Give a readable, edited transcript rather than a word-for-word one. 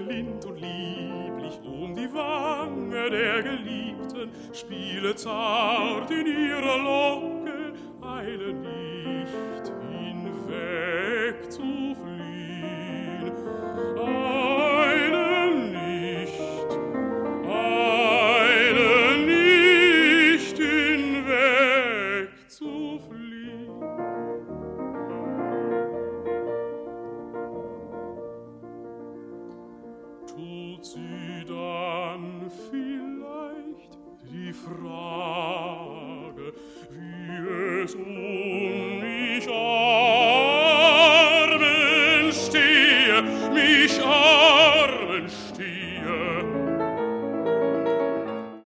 lind und lieblich um die Wange der Geliebten, spiele zart in ihrer Locke, eile nicht hinweg zu fliehen.